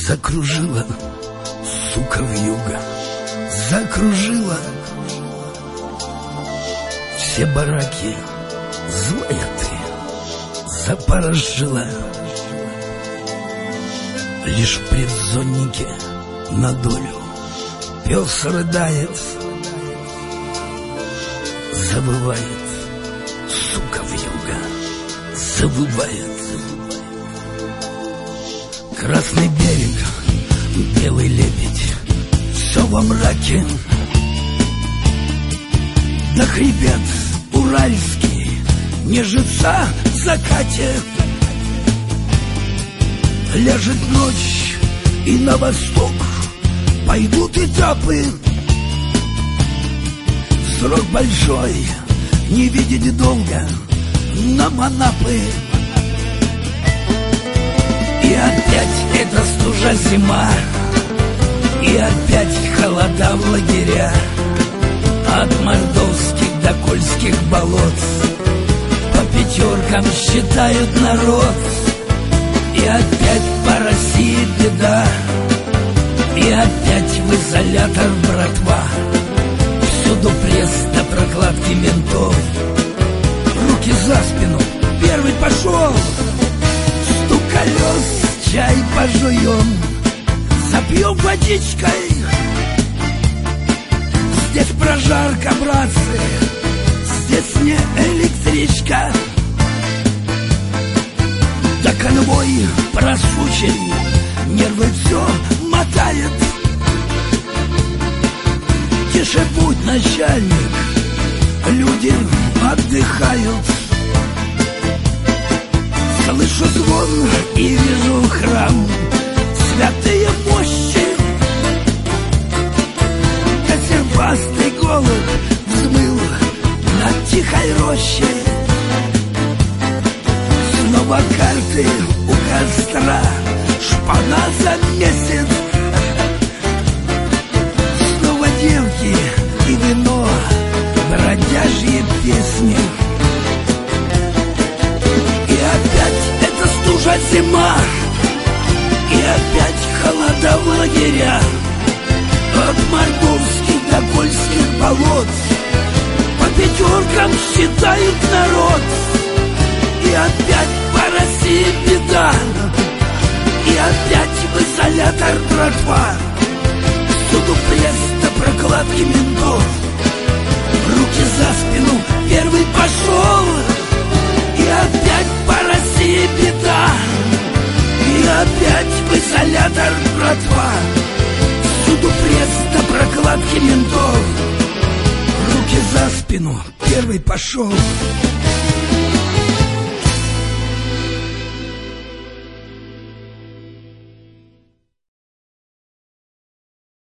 Закружила, сука, вьюга, закружила все бараки, злая ты, запорожила. Лишь в предзоннике на долю пес рыдает, завывает, сука, вьюга, завывает. Красный берег, белый лебедь, все во мраке. Да хребет уральский нежится в закате. Ляжет ночь, и на восток пойдут этапы. Срок большой, не видеть долго нам Анапы. И опять эта стужа зима, и опять холода в лагеря. От мордовских до кольских болот по пятеркам считают народ. И опять по России беда, и опять в изолятор братва. Всюду пресс до прокладки ментов. Руки за спину, первый пошел. Стук колес, чай пожуем, запьем водичкой. Здесь прожарка, братцы, здесь не электричка. Да конвой просучий, нервы все мотает. Тише будь, начальник, люди отдыхают. Слышу звон и вижу храм, святые мощи. Косербастый голубь взмыл над тихой рощей. Снова карты у костра, шпана за месяц. Снова девки и вино, бродяжьи песни. И опять эта стужа зима, и опять холода в лагеря. От мордовских до кольских болот по пятеркам считают народ. И опять по России беда, и опять в изолятор братва. Всюду пресс до прокладки ментов. Руки за спину, первый пошел. И опять по России беда, и опять в изолятор братва. Всюду пресс до прокладки ментов. Руки за спину, первый пошел.